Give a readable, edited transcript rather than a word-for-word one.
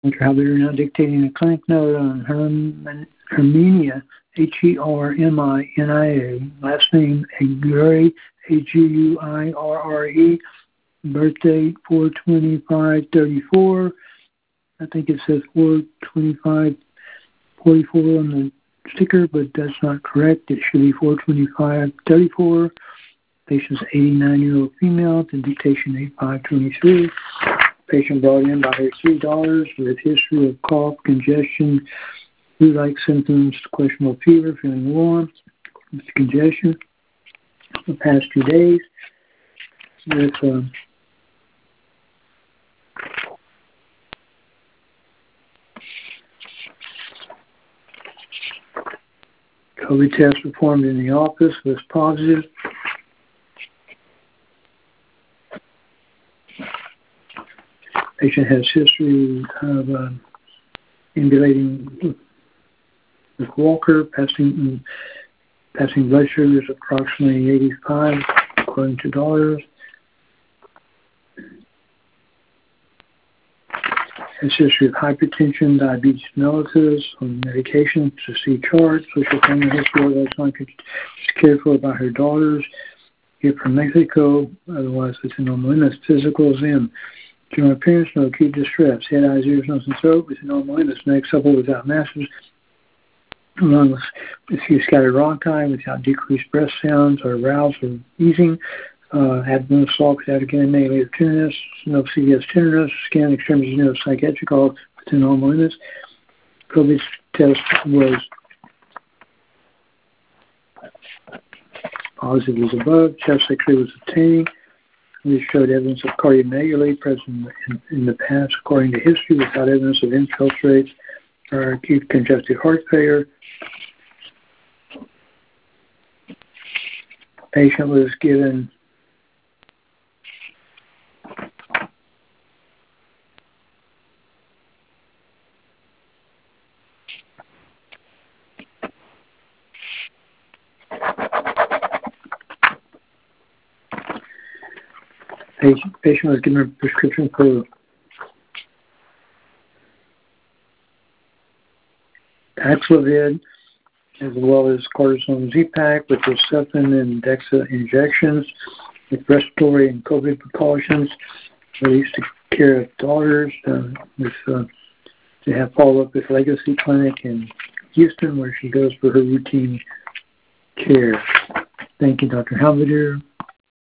Dr. Halbiter now dictating a clinic note on Herminia, Herminia, last name Aguirre, Aguirre, birthday 4/25/34. I think it says 4/25/44 on the sticker, but that's not correct. It should be 4/25/34. Patient's 89-year-old female, the dictation 8/5/23. Patient brought in by her $3 with history of cough, congestion, flu-like symptoms, questionable fever, feeling warm, with congestion the past 2 days, with COVID test performed in the office was positive. Patient has history of ambulating with walker, passing blood sugars approximately 85, according to daughters. Has history of hypertension, diabetes mellitus, on medication to see chart, social family history, otherwise cared for by her daughters. Here from Mexico, otherwise it's a normal illness. Physical exam. General appearance, no acute distress. Head, eyes, ears, nose, and throat with a normal illness. Neck supple without masses. Lungs with few scattered rhonchi without decreased breath sounds or arousal or easing. Abdominal assault without again negative tenderness. No CVS tenderness. Skin extremities, no psychiatric, all with a normal illness. COVID test was positive as above. Chest X-ray was obtained. This showed evidence of cardiomegaly present in the past, according to history, without evidence of infiltrates or acute congestive heart failure. Patient was given a prescription for Paxlovid, as well as cortisone Z-Pack with Herceptin and Dexa injections, with respiratory and COVID precautions. Released to care of daughters to have follow-up with Legacy Clinic in Houston, where she goes for her routine care. Thank you, Dr. Halbiter.